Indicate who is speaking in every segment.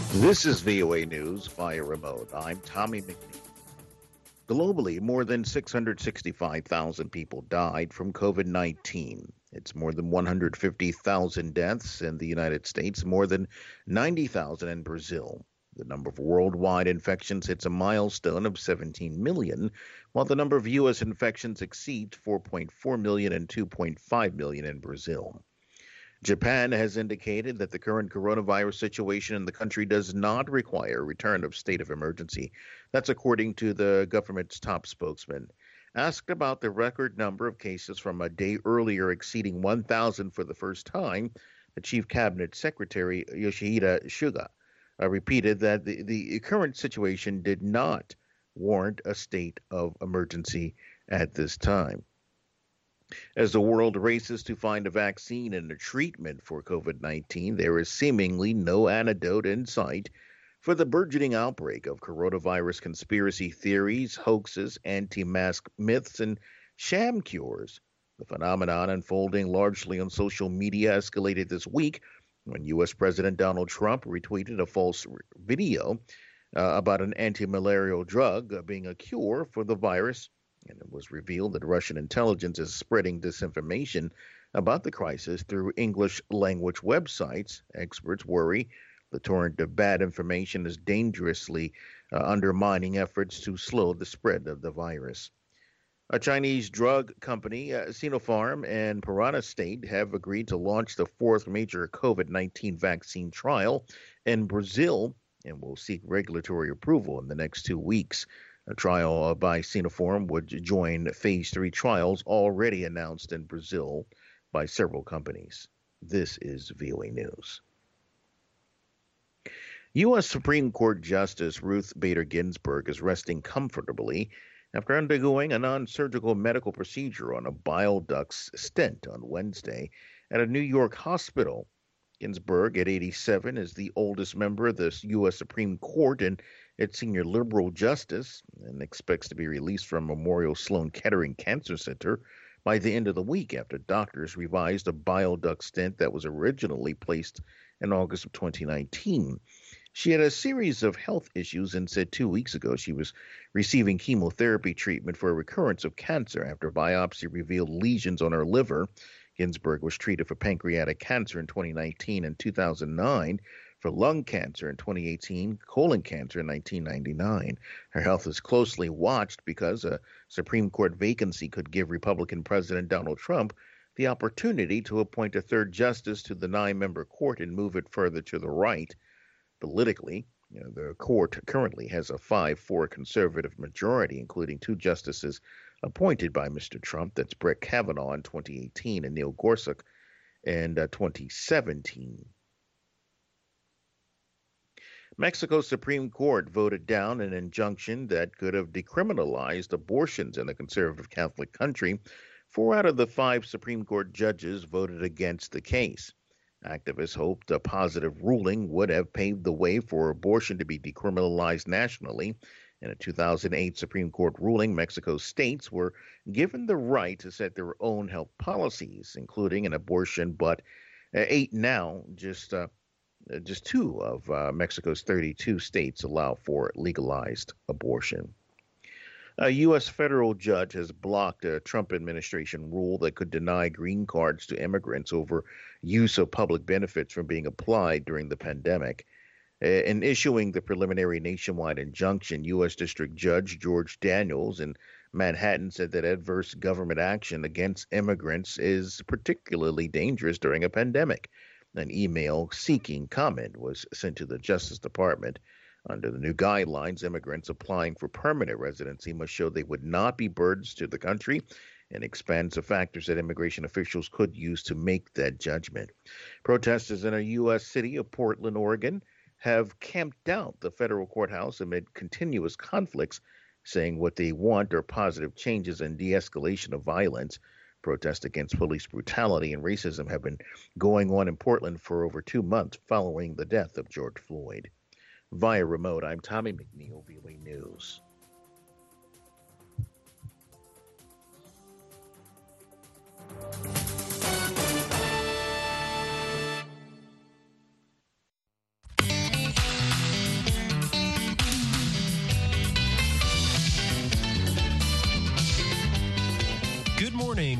Speaker 1: This is VOA News via remote. I'm Tommy McNeil. Globally, more than 665,000 people died from COVID 19. It's more than 150,000 deaths in the United States, more than 90,000 in Brazil. The number of worldwide infections hits a milestone of 17 million, while the number of U.S. infections exceeds 4.4 million and 2.5 million in Brazil. Japan has indicated that the current coronavirus situation in the country does not require a return of state of emergency. That's according to the government's top spokesman. Asked about the record number of cases from a day earlier exceeding 1,000 for the first time, the Chief Cabinet Secretary Yoshihide Suga repeated that the current situation did not warrant a state of emergency at this time. As the world races to find a vaccine and a treatment for COVID 19, there is seemingly no antidote in sight for the burgeoning outbreak of coronavirus conspiracy theories, hoaxes, anti mask myths, and sham cures. The phenomenon, unfolding largely on social media, escalated this week when U.S. President Donald Trump retweeted a false video about an anti malarial drug being a cure for the virus. And it was revealed that Russian intelligence is spreading disinformation about the crisis through English language websites. Experts worry the torrent of bad information is dangerously undermining efforts to slow the spread of the virus. A Chinese drug company, Sinopharm and Parana State, have agreed to launch the fourth major COVID 19 vaccine trial in Brazil and will seek regulatory approval in the next 2 weeks. A trial by Sinopharm would join phase 3 trials already announced in Brazil by several companies. This is VOA News. U.S. Supreme Court Justice Ruth Bader Ginsburg is resting comfortably after undergoing a non-surgical medical procedure on a bile duct stent on Wednesday at a New York hospital. Ginsburg, at 87, is the oldest member of the U.S. Supreme Court and its senior liberal justice, and expects to be released from Memorial Sloan Kettering Cancer Center by the end of the week after doctors revised a bile duct stent that was originally placed in August of 2019. She had a series of health issues and said 2 weeks ago she was receiving chemotherapy treatment for a recurrence of cancer after biopsy revealed lesions on her liver. Ginsburg was treated for pancreatic cancer in 2019 and 2009, for lung cancer in 2018, colon cancer in 1999. Her health is closely watched because a Supreme Court vacancy could give Republican President Donald Trump the opportunity to appoint a third justice to the 9-member court and move it further to the right. Politically, the court currently has a 5-4 conservative majority, including 2 justices appointed by Mr. Trump. That's Brett Kavanaugh in 2018 and Neil Gorsuch in 2017. Mexico's Supreme Court voted down an injunction that could have decriminalized abortions in the conservative Catholic country. 4 out of the 5 Supreme Court judges voted against the case. Activists hoped a positive ruling would have paved the way for abortion to be decriminalized nationally. In a 2008 Supreme Court ruling, Mexico's states were given the right to set their own health policies, including an abortion, but 8 now, just 2 of Mexico's 32 states allow for legalized abortion. A U.S. federal judge has blocked a Trump administration rule that could deny green cards to immigrants over use of public benefits from being applied during the pandemic. In issuing the preliminary nationwide injunction, U.S. District Judge George Daniels in Manhattan said that adverse government action against immigrants is particularly dangerous during a pandemic. An email seeking comment was sent to the Justice Department. Under the new guidelines, immigrants applying for permanent residency must show they would not be burdens to the country and expands the factors that immigration officials could use to make that judgment. Protesters in a U.S. city of Portland, Oregon, have camped out the federal courthouse amid continuous conflicts, saying what they want are positive changes and de-escalation of violence. Protests against police brutality and racism have been going on in Portland for over 2 months following the death of George Floyd. Via remote, I'm Tommy McNeil, VOA News.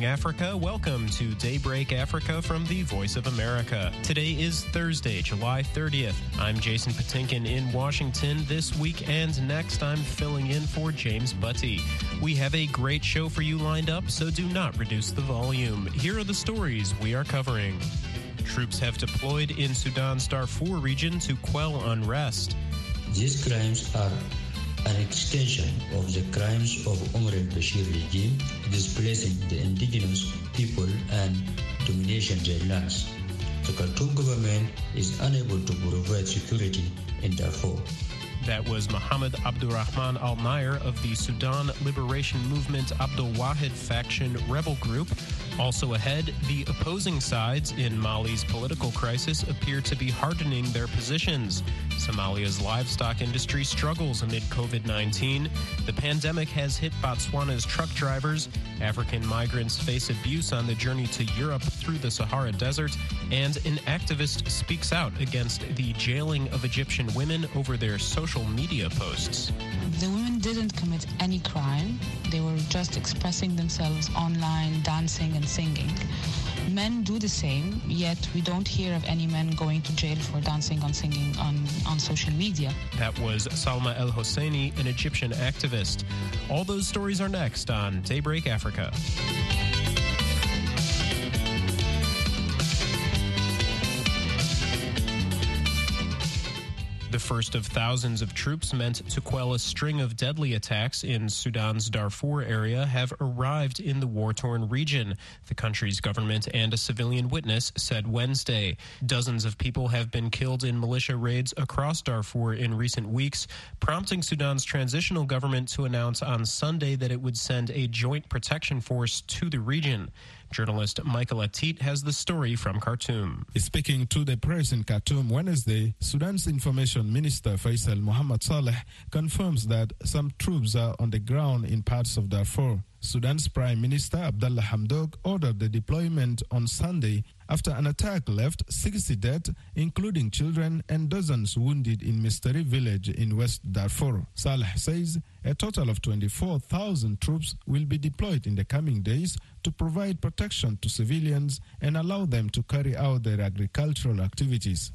Speaker 2: Africa. Welcome to Daybreak Africa from the Voice of America. Today is Thursday, July 30th. I'm Jason Patinkin in Washington. This week and next, I'm filling in for James Butty. We have a great show for you lined up, so do not reduce the volume. Here are the stories we are covering. Troops have deployed in Sudan's Darfur region to quell unrest.
Speaker 3: These crimes are an extension of the crimes of Omar al-Bashir regime, displacing the indigenous people and domination their lands. The Khartoum government is unable to provide security in Darfur.
Speaker 2: That was Mohammed Abdurrahman Al-Nair of the Sudan Liberation Movement Abdul Wahid faction rebel group. Also ahead, the opposing sides in Mali's political crisis appear to be hardening their positions. Somalia's livestock industry struggles amid COVID-19. The pandemic has hit Botswana's truck drivers. African migrants face abuse on the journey to Europe through the Sahara Desert. And an activist speaks out against the jailing of Egyptian women over their social media posts.
Speaker 4: The women didn't commit any crime. They were just expressing themselves online, dancing and singing. Men do the same, yet we don't hear of any men going to jail for dancing and singing on social media.
Speaker 2: That was Salma El Hosseini, an Egyptian activist. All those stories are next on Daybreak Africa. The first of thousands of troops meant to quell a string of deadly attacks in Sudan's Darfur area have arrived in the war-torn region, the country's government and a civilian witness said Wednesday. Dozens of people have been killed in militia raids across Darfur in recent weeks, prompting Sudan's transitional government to announce on Sunday that it would send a joint protection force to the region. Journalist Michael Atit has the story from Khartoum.
Speaker 5: Speaking to the press in Khartoum Wednesday, Sudan's Information Minister Faisal Mohammed Saleh confirms that some troops are on the ground in parts of Darfur. Sudan's Prime Minister Abdallah Hamdok ordered the deployment on Sunday after an attack left 60 dead, including children, and dozens wounded in Mistari village in West Darfur. Saleh says a total of 24,000 troops will be deployed in the coming days to provide protection to civilians and allow them to carry out their agricultural activities.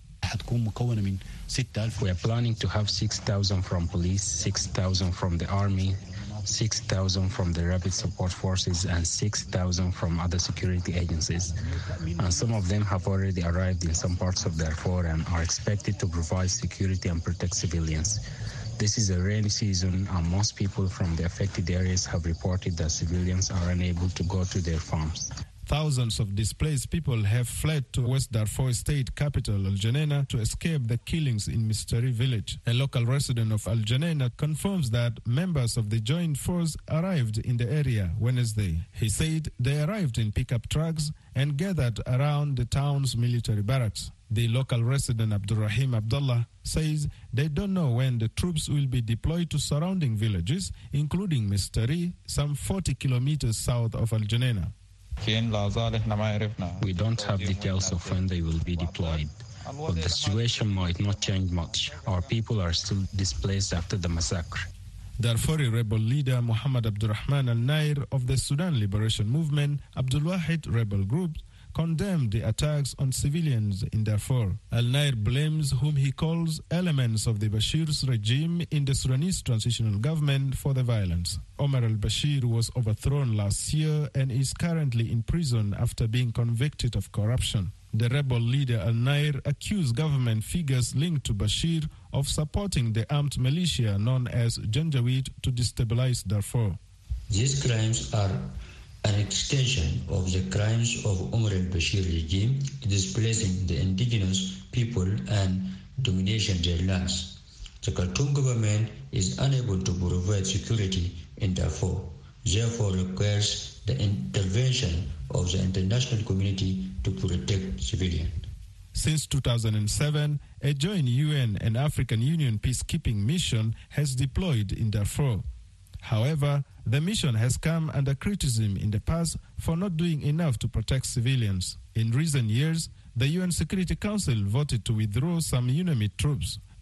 Speaker 6: We are planning to have 6,000 from police, 6,000 from the army, 6,000 from the rapid support forces, and 6,000 from other security agencies. And some of them have already arrived in some parts of Darfur and are expected to provide security and protect civilians. This is a rainy season, and most people from the affected areas have reported that civilians are unable to go to their farms.
Speaker 5: Thousands of displaced people have fled to West Darfur state capital, Al Geneina, to escape the killings in Mistari village. A local resident of Al Geneina confirms that members of the joint force arrived in the area Wednesday. He said they arrived in pickup trucks and gathered around the town's military barracks. The local resident Abdurrahim Abdullah says they don't know when the troops will be deployed to surrounding villages, including Mistari, some 40 kilometers south of Al Geneina.
Speaker 6: We don't have details of when they will be deployed, but the situation might not change much. Our people are still displaced after the massacre.
Speaker 5: Darfuri rebel leader Mohammed Abdurrahman Al-Nair of the Sudan Liberation Movement, Abdul Wahid rebel group, condemned the attacks on civilians in Darfur. Al-Nair blames whom he calls elements of the Bashir's regime in the Sudanese transitional government for the violence. Omar al-Bashir was overthrown last year and is currently in prison after being convicted of corruption. The rebel leader Al-Nair accused government figures linked to Bashir of supporting the armed militia known as Janjaweed to destabilize Darfur.
Speaker 3: These crimes are an extension of the crimes of Omar al-Bashir regime, displacing the indigenous people and domination their lands. The Khartoum government is unable to provide security in Darfur, therefore requires the intervention of the international community to protect civilians.
Speaker 5: Since 2007, a joint UN and African Union peacekeeping mission has deployed in Darfur. However, the mission has come under criticism in the past for not doing enough to protect civilians. In recent years, the UN Security Council voted to withdraw some UNAMID troops.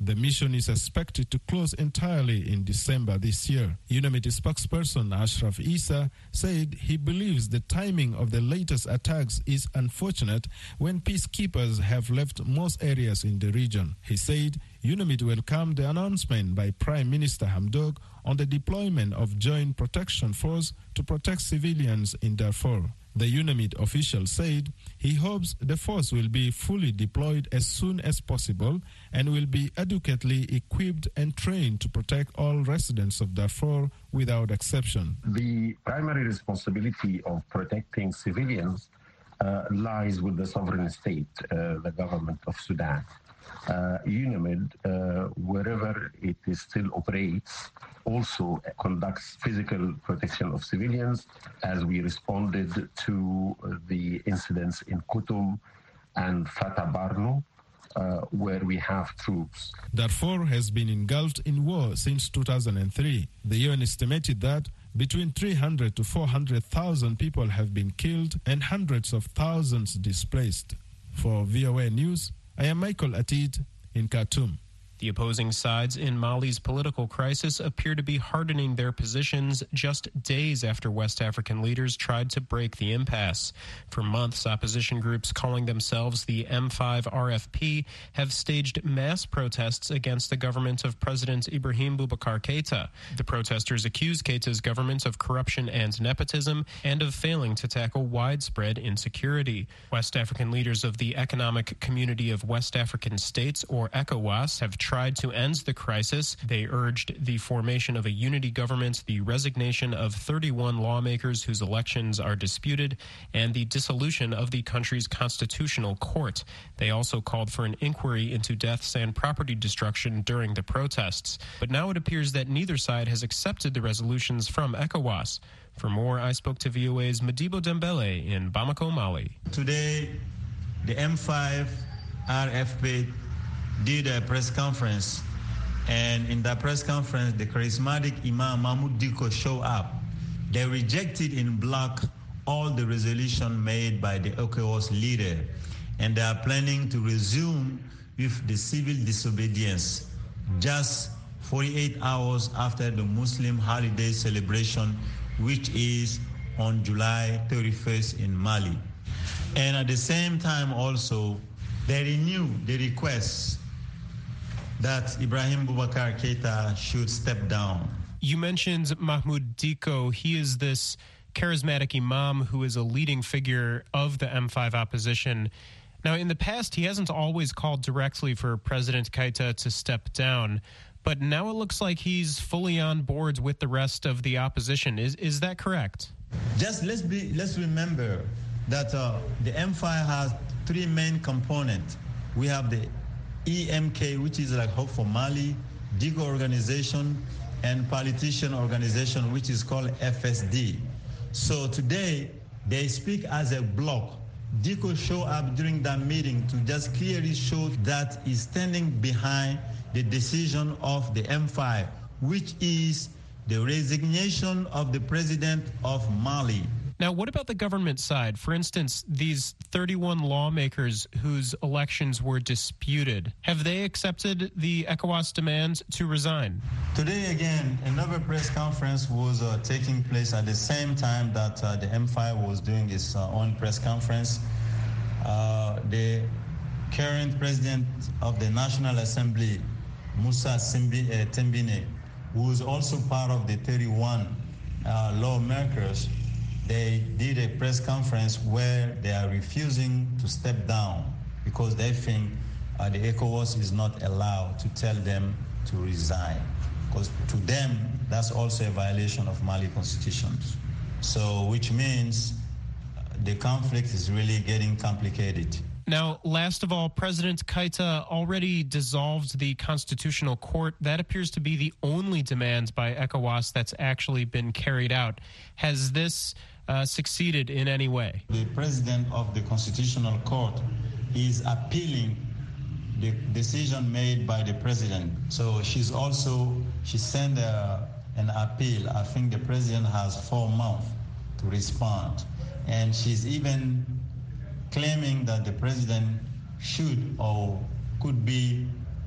Speaker 5: The mission is expected to close entirely in December this year. UNAMID spokesperson Ashraf Issa said he believes the timing of the latest attacks is unfortunate when peacekeepers have left most areas in the region. He said UNAMID welcomed the announcement by Prime Minister Hamdok on the deployment of Joint Protection Force to protect civilians in Darfur. The UNAMID official said he hopes the force will be fully deployed as soon as possible and will be adequately equipped and trained to protect all residents of Darfur without exception.
Speaker 7: The primary responsibility of protecting civilians lies with the sovereign state, the government of Sudan. UNAMID, wherever it is still operates, also conducts physical protection of civilians, as we responded to the incidents in Kutum and Fatah Barno, where we have troops.
Speaker 5: Darfur has been engulfed in war since 2003. The UN estimated that between 300 to 400,000 people have been killed and hundreds of thousands displaced. For VOA News, I am Michael Atid in Khartoum.
Speaker 2: The opposing sides in Mali's political crisis appear to be hardening their positions just days after West African leaders tried to break the impasse. For months, opposition groups calling themselves the M5 RFP have staged mass protests against the government of President Ibrahim Boubacar Keïta. The protesters accuse Keïta's government of corruption and nepotism and of failing to tackle widespread insecurity. West African leaders of the Economic Community of West African States, or ECOWAS, have tried to end the crisis. They urged the formation of a unity government, the resignation of 31 lawmakers whose elections are disputed, and the dissolution of the country's constitutional court. They also called for an inquiry into deaths and property destruction during the protests. But now it appears that neither side has accepted the resolutions from ECOWAS. For more, I spoke to VOA's Modibo Dembele in Bamako, Mali.
Speaker 8: Today, the M5 RFP did a press conference, and in that press conference, the charismatic Imam Mahmoud Dicko showed up. They rejected in block all the resolution made by the ECOWAS leader, and they are planning to resume with the civil disobedience just 48 hours after the Muslim holiday celebration, which is on July 31st in Mali. And at the same time also, they renew the request that Ibrahim Boubacar Keïta should step down.
Speaker 2: You mentioned Mahmoud Dicko. He is this charismatic imam who is a leading figure of the M5 opposition. Now, in the past, he hasn't always called directly for President Keïta to step down, but now it looks like he's fully on board with the rest of the opposition. Is that correct?
Speaker 8: Just let's remember that the M5 has three main components. We have the EMK, which is like Hope for Mali, Dicko organization, and politician organization, which is called FSD. So today, they speak as a bloc. Dicko showed up during that meeting to just clearly show that he's standing behind the decision of the M5, which is the resignation of the president of Mali.
Speaker 2: Now, what about the government side? For instance, these 31 lawmakers whose elections were disputed, have they accepted the ECOWAS demand to resign?
Speaker 8: Today, again, another press conference was taking place at the same time that the M5 was doing its own press conference. The current president of the National Assembly, Musa Tembine, who is also part of the 31 lawmakers, they did a press conference where they are refusing to step down because they think the ECOWAS is not allowed to tell them to resign, because to them that's also a violation of Mali constitution. So which means the conflict is really getting complicated.
Speaker 2: Now, last of all, President Keïta already dissolved the Constitutional Court. That appears to be the only demand by ECOWAS that's actually been carried out. Has this succeeded in any way?
Speaker 8: The president of the Constitutional Court is appealing the decision made by the president. So she sent an appeal. I think the president has 4 months to respond. And she's even claiming that the president should or could be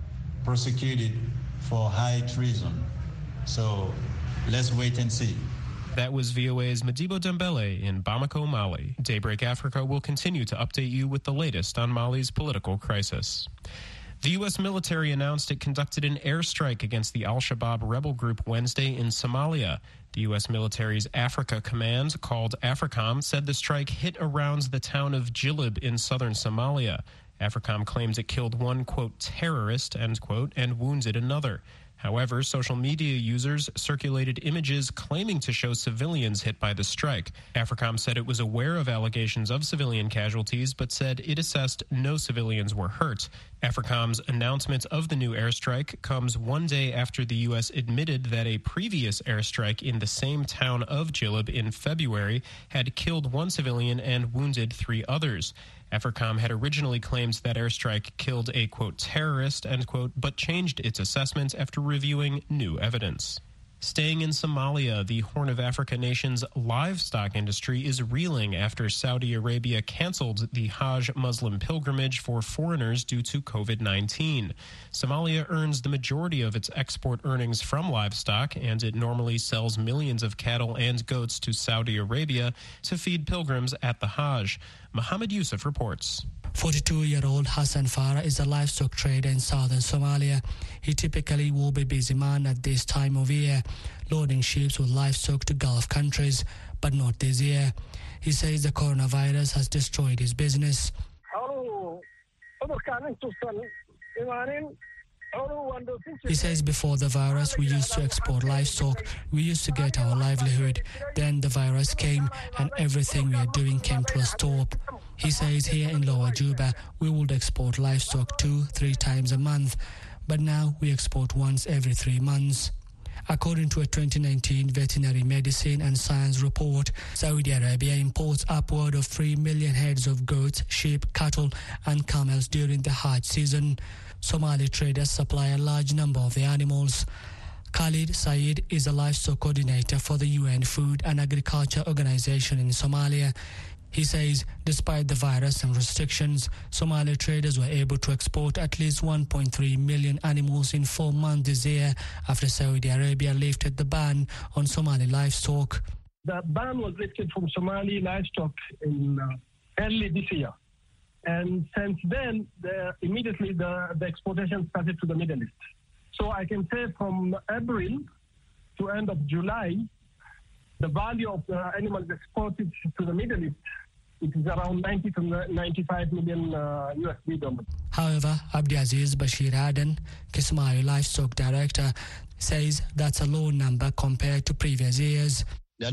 Speaker 8: prosecuted for high treason. So let's wait and see.
Speaker 2: That was VOA's Madibo Dembele in Bamako, Mali. Daybreak Africa will continue to update you with the latest on Mali's political crisis. The U.S. military announced it conducted an airstrike against the al-Shabaab rebel group Wednesday in Somalia. The U.S. military's Africa Command, called AFRICOM, said the strike hit around the town of Jilib in southern Somalia. AFRICOM claims it killed one, quote, terrorist, end quote, and wounded another. However, social media users circulated images claiming to show civilians hit by the strike. AFRICOM said it was aware of allegations of civilian casualties, but said it assessed no civilians were hurt. AFRICOM's announcement of the new airstrike comes one day after the U.S. admitted that a previous airstrike in the same town of Jilib in February had killed one civilian and wounded 3 others. AFRICOM had originally claimed that airstrike killed a, quote, terrorist, end quote, but changed its assessment after reviewing new evidence. Staying in Somalia, the Horn of Africa nation's livestock industry is reeling after Saudi Arabia canceled the Hajj Muslim pilgrimage for foreigners due to COVID-19. Somalia earns the majority of its export earnings from livestock, and it normally sells millions of cattle and goats to Saudi Arabia to feed pilgrims at the Hajj. Mohammed Yusuf reports.
Speaker 9: 42-year-old Hassan Farah is a livestock trader in southern Somalia. He typically will be a busy man at this time of year, loading ships with livestock to Gulf countries, but not this year. He says the coronavirus has destroyed his business. He says before the virus, we used to export livestock. We used to get our livelihood. Then the virus came and everything we are doing came to a stop. He says here in Lower Juba, we would export livestock 2-3 times a month. But now we export once every 3 months. According to a 2019 Veterinary Medicine and Science report, Saudi Arabia imports upward of 3 million heads of goats, sheep, cattle and camels during the Hajj season. Somali traders supply a large number of the animals. Khalid Saeed is a livestock coordinator for the UN Food and Agriculture Organization in Somalia. He says despite the virus and restrictions, Somali traders were able to export at least 1.3 million animals in 4 months this year after Saudi Arabia lifted the ban on Somali livestock.
Speaker 10: The ban was lifted from Somali livestock in early this year. And since then, immediately the exportation started to the Middle East. So I can say from April to end of July, the value of the animals exported to the Middle East, it is around 90 to 95 million USD dollars.
Speaker 9: However, Abdiaziz Bashir Aden, Kismayo Livestock Director, says that's a low number compared to previous years. He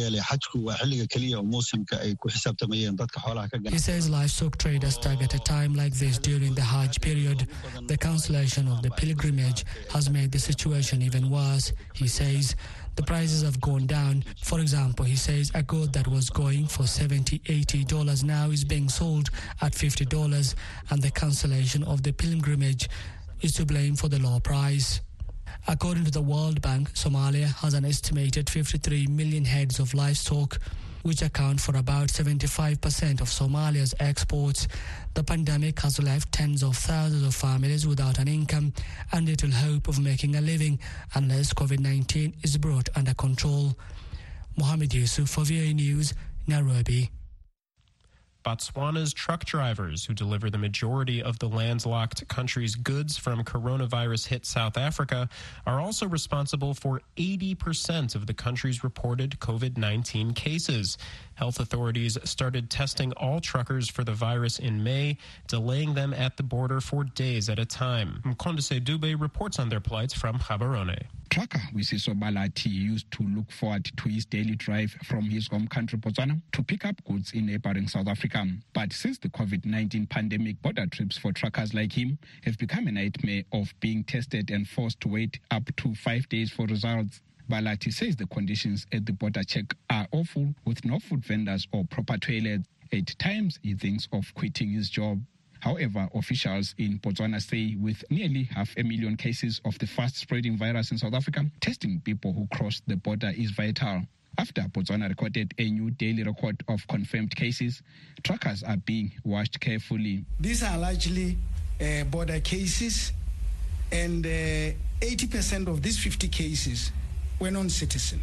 Speaker 9: says livestock traders target a time like this during the Hajj period. The cancellation of the pilgrimage has made the situation even worse. He says the prices have gone down. For example, he says a goat that was going for $70, $80 now is being sold at $50, and the cancellation of the pilgrimage is to blame for the low price. According to the World Bank, Somalia has an estimated 53 million heads of livestock, which account for about 75% of Somalia's exports. The pandemic has left tens of thousands of families without an income and little hope of making a living unless COVID-19 is brought under control. Mohammed Yusuf for VOA News, Nairobi.
Speaker 2: Botswana's truck drivers, who deliver the majority of the landlocked country's goods from coronavirus-hit South Africa, are also responsible for 80% of the country's reported COVID-19 cases. Health authorities started testing all truckers for the virus in May, delaying them at the border for days at a time. Mkondise Dube reports on their plight from Gaborone.
Speaker 11: Trucker Wisiso Balati used to look forward to his daily drive from his home country, Botswana, to pick up goods in neighboring South Africa. But since the COVID-19 pandemic, border trips for truckers like him have become a nightmare of being tested and forced to wait up to 5 days for results. Balati says the conditions at the border check are awful, with no food vendors or proper toilets. At times, he thinks of quitting his job. However, officials in Botswana say with nearly 500,000 cases of the fast-spreading virus in South Africa, testing people who cross the border is vital. After Botswana recorded a new daily record of confirmed cases, truckers are being watched carefully.
Speaker 12: These are largely border cases, And 80% of these 50 cases were non-citizen.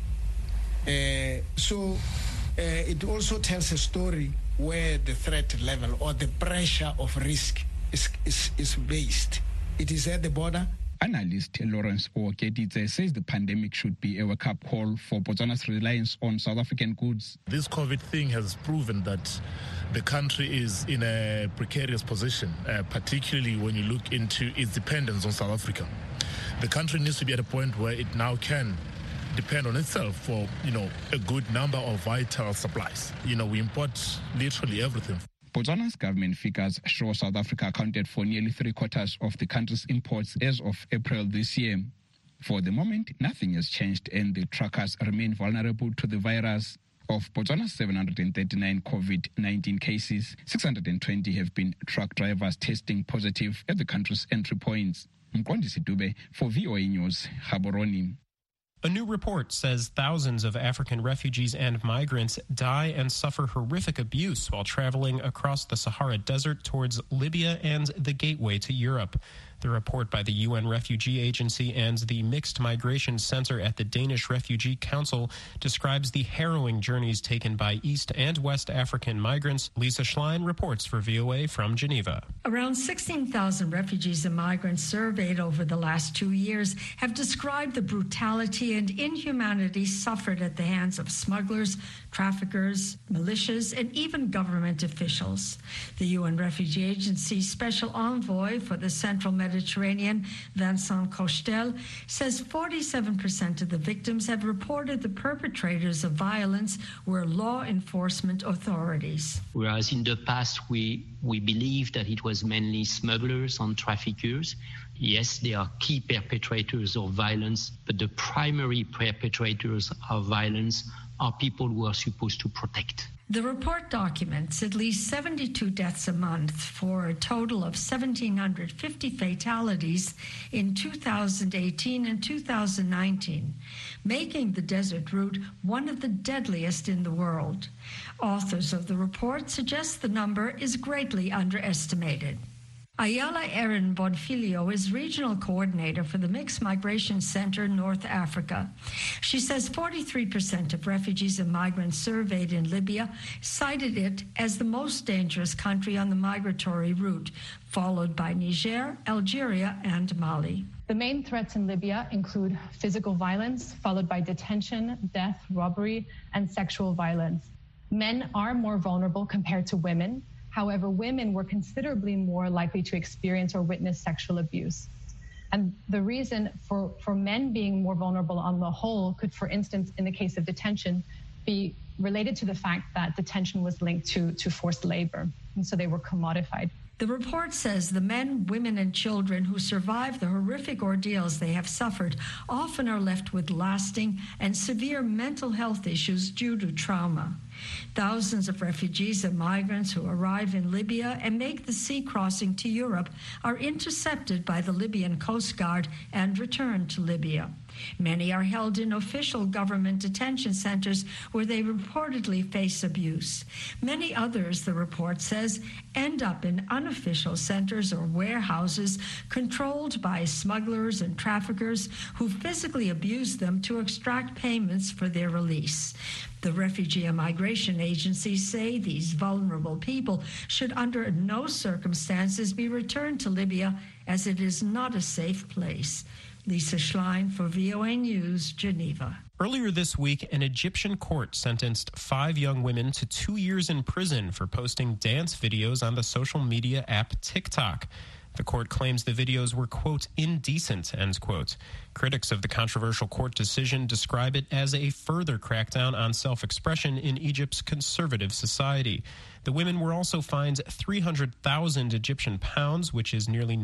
Speaker 12: So it also tells a story where the threat level or the pressure of risk is based. It is at the border.
Speaker 11: Analyst Lawrence Okeditse says the pandemic should be a wake-up call for Botswana's reliance on South African goods.
Speaker 13: This COVID thing has proven that the country is in a precarious position, particularly when you look into its dependence on South Africa. The country needs to be at a point where it now can depend on itself for, a good number of vital supplies. We import literally everything.
Speaker 11: Botswana's government figures show South Africa accounted for nearly 3/4 of the country's imports as of April this year. For the moment, nothing has changed and the truckers remain vulnerable to the virus. Of Botswana's 739 COVID-19 cases, 620 have been truck drivers testing positive at the country's entry points. Mqondisi Dube for VOA News, Gaborone.
Speaker 2: A new report says thousands of African refugees and migrants die and suffer horrific abuse while traveling across the Sahara Desert towards Libya and the gateway to Europe. The report by the UN Refugee Agency and the Mixed Migration Center at the Danish Refugee Council describes the harrowing journeys taken by East and West African migrants. Lisa Schlein reports for VOA from Geneva.
Speaker 14: Around 16,000 refugees and migrants surveyed over the last 2 years have described the brutality and inhumanity suffered at the hands of smugglers, traffickers, militias, and even government officials. The UN Refugee Agency Special Envoy for the Central Mediterranean, Vincent Cochetel, says 47% of the victims have reported the perpetrators of violence were law enforcement authorities.
Speaker 15: Whereas in the past we believed that it was mainly smugglers and traffickers. Yes, they are key perpetrators of violence, but the primary perpetrators of violence are people who are supposed to protect.
Speaker 14: The report documents at least 72 deaths a month for a total of 1,750 fatalities in 2018 and 2019, making the desert route one of the deadliest in the world. Authors of the report suggest the number is greatly underestimated. Ayala Erin Bonfilio is regional coordinator for the Mixed Migration Center, North Africa. She says 43% of refugees and migrants surveyed in Libya cited it as the most dangerous country on the migratory route, followed by Niger, Algeria, and Mali.
Speaker 16: The main threats in Libya include physical violence, followed by detention, death, robbery, and sexual violence. Men are more vulnerable compared to women. However, women were considerably more likely to experience or witness sexual abuse. And the reason for men being more vulnerable on the whole could, for instance, in the case of detention, be related to the fact that detention was linked to forced labor, and so they were commodified.
Speaker 14: The report says the men, women, and children who survive the horrific ordeals they have suffered often are left with lasting and severe mental health issues due to trauma. Thousands of refugees and migrants who arrive in Libya and make the sea crossing to Europe are intercepted by the Libyan Coast Guard and returned to Libya. Many are held in official government detention centers where they reportedly face abuse. Many others, the report says, end up in unofficial centers or warehouses controlled by smugglers and traffickers who physically abuse them to extract payments for their release. The Refugee and Migration Agencies say these vulnerable people should under no circumstances be returned to Libya, as it is not a safe place. Lisa Schlein for VOA News, Geneva.
Speaker 2: Earlier this week, an Egyptian court sentenced 5 young women to 2 years in prison for posting dance videos on the social media app TikTok. The court claims the videos were, quote, indecent, end quote. Critics of the controversial court decision describe it as a further crackdown on self-expression in Egypt's conservative society. The women were also fined 300,000 Egyptian pounds, which is nearly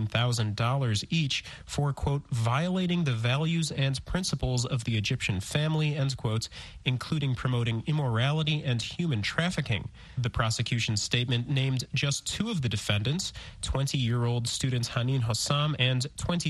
Speaker 2: $19,000 each, for, quote, violating the values and principles of the Egyptian family, end quote, including promoting immorality and human trafficking. The prosecution's statement named just 2 of the defendants, 20-year-old student Hanin Hossam and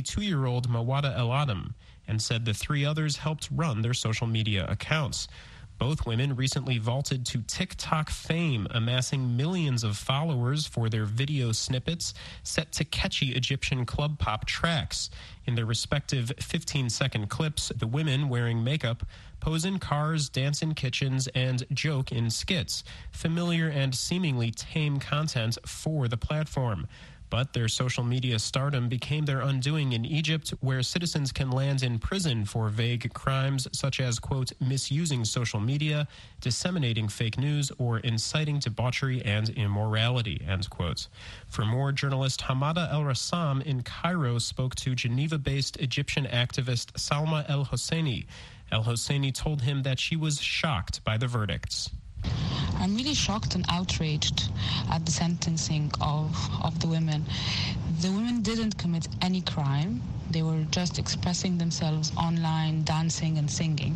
Speaker 2: 22-year-old Mawada El Adam, and said the 3 others helped run their social media accounts. Both women recently vaulted to TikTok fame, amassing millions of followers for their video snippets set to catchy Egyptian club pop tracks. In their respective 15-second clips, the women, wearing makeup, pose in cars, dance in kitchens, and joke in skits. Familiar and seemingly tame content for the platform. But their social media stardom became their undoing in Egypt, where citizens can land in prison for vague crimes such as, quote, misusing social media, disseminating fake news, or inciting debauchery and immorality, end quote. For more, journalist Hamada El-Rassam in Cairo spoke to Geneva-based Egyptian activist Salma El-Hosseini. El-Hosseini told him that she was shocked by the verdicts.
Speaker 4: I'm really shocked and outraged at the sentencing of the women. The women didn't commit any crime. They were just expressing themselves online, dancing and singing.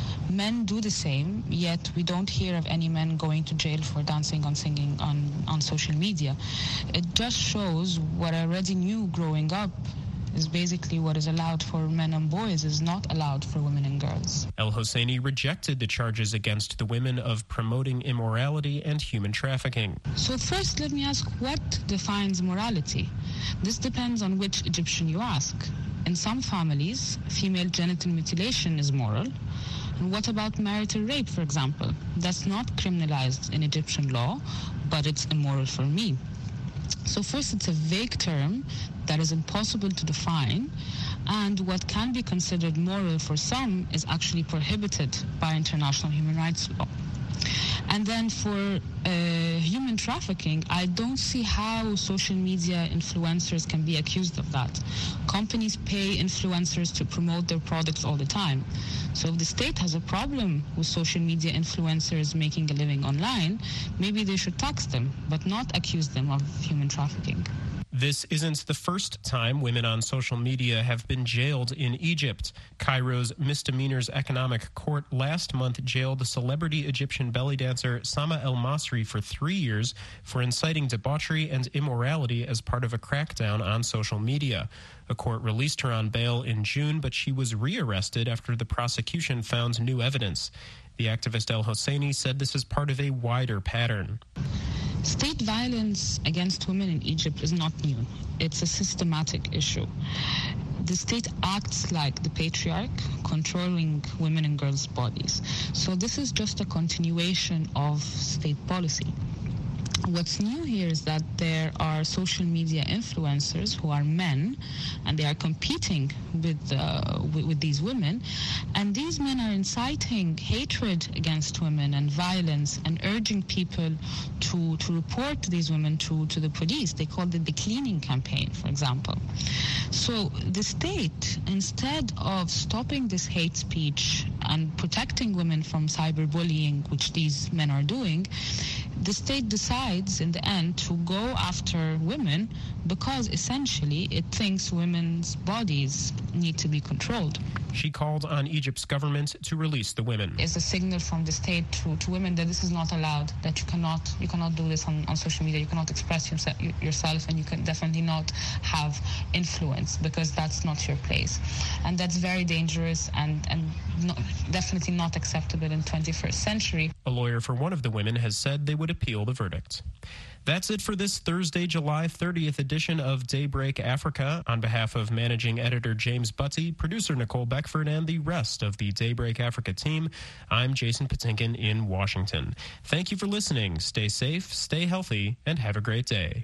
Speaker 4: Men do the same, yet we don't hear of any men going to jail for dancing and singing on social media. It just shows what I already knew growing up is basically what is allowed for men and boys is not allowed for women and girls.
Speaker 2: El-Hosseini rejected the charges against the women of promoting immorality and human trafficking.
Speaker 4: So first, let me ask, what defines morality? This depends on which Egyptian you ask. In some families, female genital mutilation is moral. And what about marital rape, for example? That's not criminalized in Egyptian law, but it's immoral for me. So first, it's a vague term that is impossible to define, and what can be considered moral for some is actually prohibited by international human rights law. And then for human trafficking, I don't see how social media influencers can be accused of that. Companies pay influencers to promote their products all the time. So if the state has a problem with social media influencers making a living online, maybe they should tax them, but not accuse them of human trafficking.
Speaker 2: This isn't the first time women on social media have been jailed in Egypt. Cairo's Misdemeanors Economic Court last month jailed celebrity Egyptian belly dancer Sama El Masri for 3 years for inciting debauchery and immorality as part of a crackdown on social media. A court released her on bail in June, but she was rearrested after the prosecution found new evidence. The activist El-Hosseini said this is part of a wider pattern.
Speaker 4: State violence against women in Egypt is not new. It's a systematic issue. The state acts like the patriarch, controlling women and girls' bodies. So this is just a continuation of state policy. What's new here is that there are social media influencers who are men, and they are competing with these women, and these men are inciting hatred against women and violence and urging people to report these women to the police. They called it the cleaning campaign, for example. So the state, instead of stopping this hate speech and protecting women from cyberbullying, which these men are doing, the state decides in the end to go after women because essentially it thinks women's bodies need to be controlled.
Speaker 2: She called on Egypt's government to release the women.
Speaker 4: It's a signal from the state to women that this is not allowed, that you cannot do this on social media, you cannot express yourself, and you can definitely not have influence because that's not your place. And that's very dangerous and definitely not acceptable in 21st century.
Speaker 2: A lawyer for one of the women has said they would appeal the verdict. That's it for this Thursday, July 30th edition of Daybreak Africa. On behalf of managing editor James Butty, producer Nicole Beckford, and the rest of the Daybreak Africa team, I'm Jason Patinkin in Washington. Thank you for listening. Stay safe, stay healthy, and have a great day.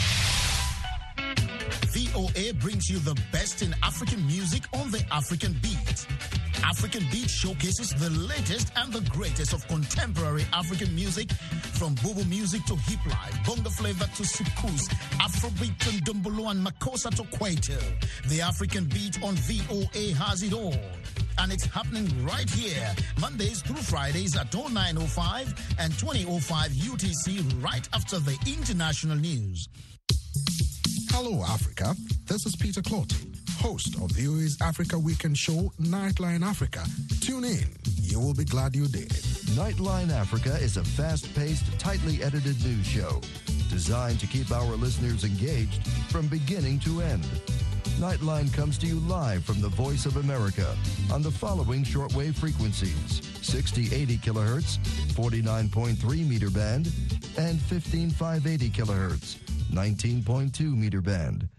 Speaker 17: VOA brings you the best in African music on the African Beat. African Beat showcases the latest and the greatest of contemporary African music, from Bobo music to hip life, bongo flavor to soukous, Afrobeat and Dumbolo and Makossa to Kwaito. The African Beat on VOA has it all. And it's happening right here, Mondays through Fridays at 09:05 and 20:05 UTC, right after the international news.
Speaker 18: Hello, Africa. This is Peter Clotty, host of VOA's Africa Weekend show, Nightline Africa. Tune in. You will be glad you did.
Speaker 19: Nightline Africa is a fast-paced, tightly edited news show designed to keep our listeners engaged from beginning to end. Nightline comes to you live from the Voice of America on the following shortwave frequencies: 6080 kilohertz, 49.3 meter band, and 15580 kilohertz, 19.2 meter band.